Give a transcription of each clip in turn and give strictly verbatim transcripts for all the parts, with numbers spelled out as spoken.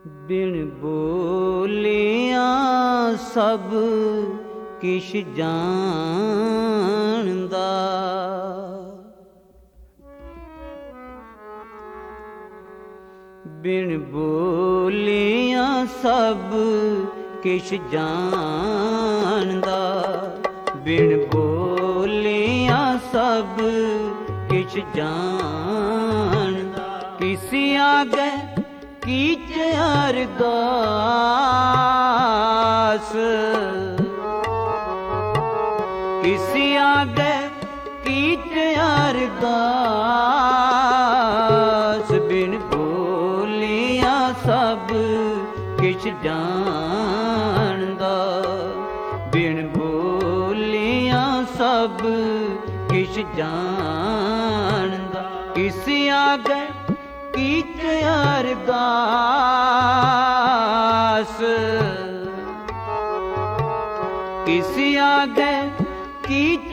ਬਿਨ ਬੋਲਿਆਂ ਸਭ ਕਿਛ ਜਾਣਦਾ, ਬਿਨ ਬੋਲਿਆਂ ਸਭ ਕਿਛ ਜਾਣਦਾ, ਬਿਨ ਬੋਲਿਆਂ ਸਭ ਕਿਛ ਜਾਣਦਾ। ਕਿਸੀ ਆਗੇ ਕੀਚ ਅਰਦਾਸ, ਕਿਸੀ ਆਗੇ ਕੀਚ ਅਰਦਾਸ, ਬਿਨ ਬੋਲਿਆਂ ਸਭ ਕਿਛ ਜਾਣਦਾ, ਬਿਨ ਬੋਲਿਆਂ ਸਭ ਕਿਛ ਜਾਣਦਾ। ਕਿਸੀ ਆਗੇ ਕੀਚ ਅਰਦਾਸ, ਕਿਸੀ ਆਗੇ ਕੀਚ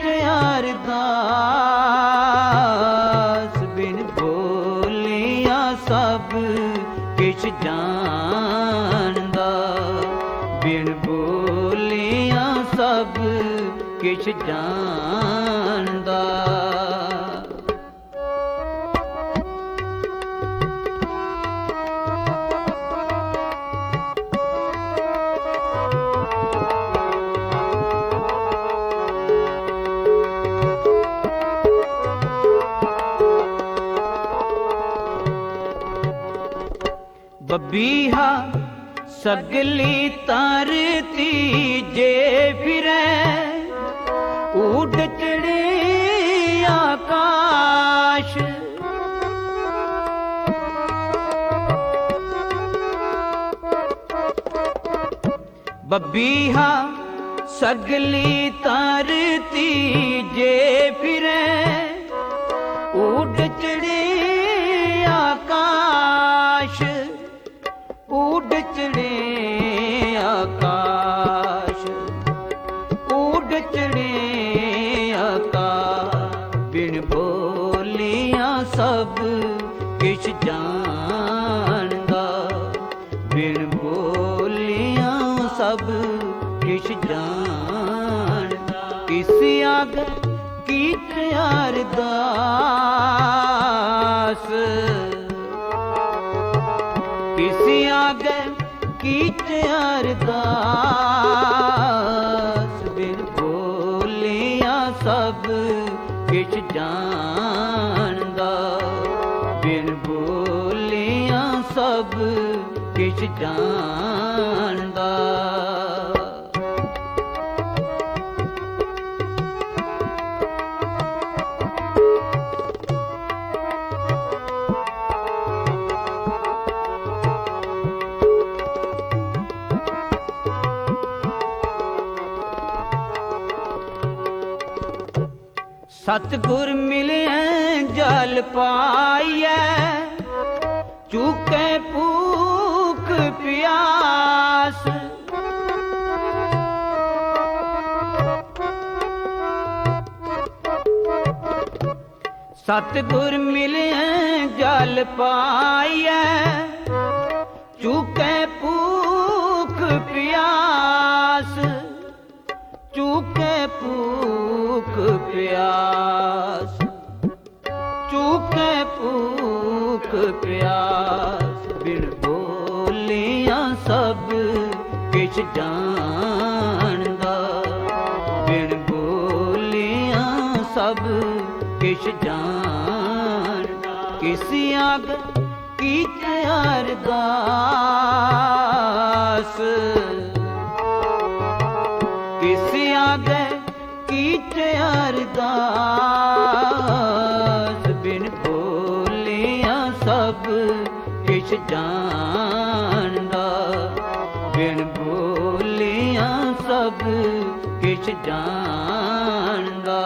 ਅਰਦਾਸ, ਬਿਨ ਬੋਲਿਆਂ ਸਭ ਕਿਛ ਜਾਣਦਾ, ਬਿਨ ਬੋਲਿਆਂ ਸਭ ਕਿਛ ਜਾਣਦਾ। ਬਬੀਹਾ ਸਗਲੀ ਧਰਤੀ ਜੇ ਫਿਰੈ, ਉੱਡ ਚੜ੍ਹੇ ਆਕਾਸ਼, ਬਬੀਹਾ ਸਗਲੀ ਧਰਤੀ ਜੇ ਫਿਰੈ, ਉੱਡ ਚੜ੍ਹੇ ਆਕਾਸ਼, ਉੱਡ ਚੜ੍ਹੇ ਆਕਾਸ਼, ਉੱਡ ਚੜ੍ਹੇ ਆਕਾਸ਼। ਬਿਨ ਬੋਲਿਆਂ ਸਭ ਕਿਛ ਜਾਣਦਾ, ਬਿਨ ਬੋਲਿਆਂ ਸਭ ਕਿਛ ਜਾਣਦਾ। ਕਿਸੀ ਆਗੇ ਕੀਚ ਅਰਦਾਸ, ਕਿਸੀ ਆਗੇ ਕੀਚ ਅਰਦਾਸ, ਬਿਨ ਬੋਲਿਆਂ ਸਭ ਕਿਛ ਜਾਣਦਾ, ਬਿਨ ਬੋਲਿਆਂ ਸਭ ਕਿਛ ਜਾਣਦਾ। ਸਤਿਗੁਰ ਮਿਲਿਐ ਜਲ ਪਾਈਐ, ਚੁਕੇ ਭੂਖ ਪਿਆਸ, ਸਤਿਗੁਰ ਮਿਲਿਐ ਜਲ ਪਾਈਐ, ਚੁਕੇ ਭੂਖ ਪਿਆਸ, ਚੁਕੇ ਭੂਖ ਪਿਆਸ, ਚੁਕੇ ਭੂਖ ਪਿਆਸ। ਬਿਨ ਬੋਲਿਆਂ ਸਭ ਕਿਛ ਜਾਣਦਾ, ਬਿਨ ਬੋਲਿਆਂ ਸਭ ਕਿਛ ਜਾਣਦਾ। ਕਿਸੀ ਆਗੇ ਕੀਚ ਅਰਦਾਸ, ਕਿਸੀ ਆਗੇ ਕੀਚ ਅਰਦਾਸ, ਬਿਨ ਬੋਲਿਆਂ ਸਭ ਕਿਛ ਜਾਣਦਾ, ਬਿਨ ਬੋਲਿਆਂ ਸਭ ਕਿਛ ਜਾਣਦਾ।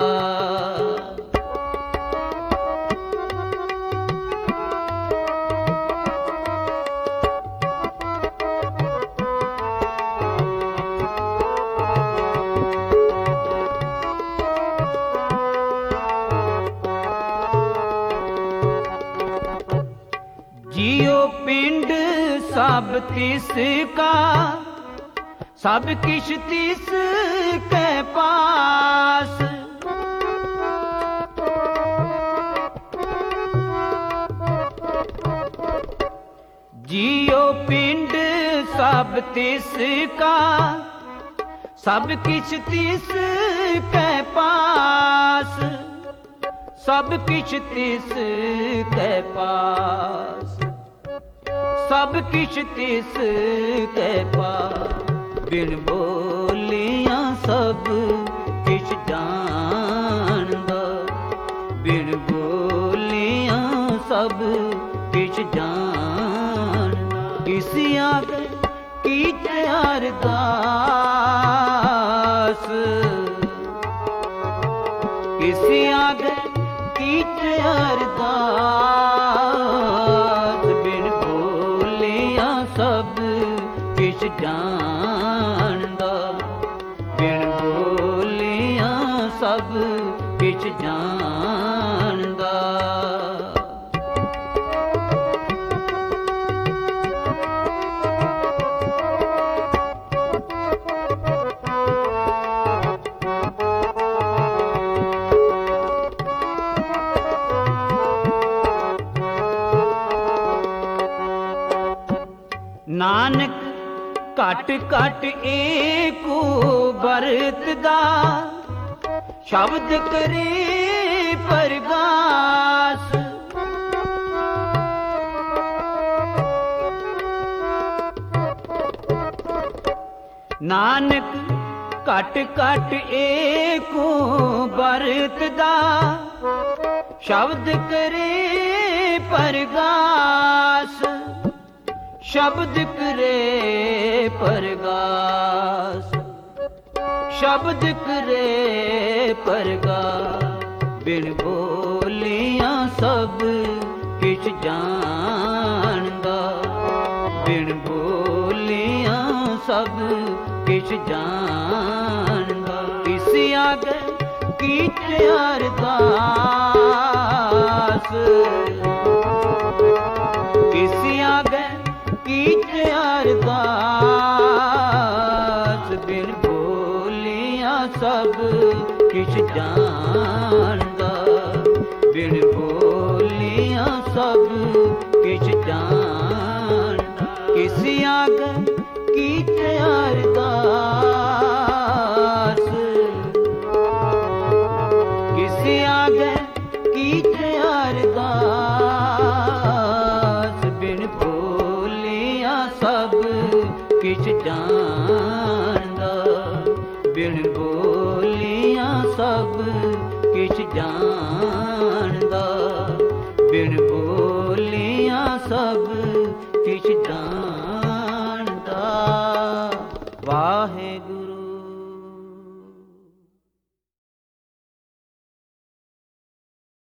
ਜੀਉ ਪਿੰਡ सब तिस का, सब किछ तिस के पास। जियो पिंड सब तिस का, सब किछ तिस के पास, सब किछ तिस के पास, सब किछ तिस के पास। बिन बोलियां सब किछ जानदा, बिन बोलियां सब किछ जानदा। किस आगे कीते अरदास, किस आगे कीते अरदास। बिन बोलियां सब किछ जानदा, बिन बोलियां सब किछ जानदा। नानक घट घट एको बरतदा, शब्द करे परगास। नानक घट घट एको बरतदा, शब्द करे परगास। शब्द करे परगास, शब्द करे परगास। बिन बोलियां सब किछ जानदा, बिन बोलियां सब किछ जानदा। किस आगे कीते अरदास, किस आगे कीते अरदास। बिन बोलियां सब किछ जानदा, बिन बोलियां सब किछ जानदा। किस आगे कीते अरदास, किस आगे कीते अरदास। बिन बोलियां सब किछ जानदा, बिन बोलियां सब किछ जानदा, बिन बोलियां सब किछ जानदा। वाहेगुरु।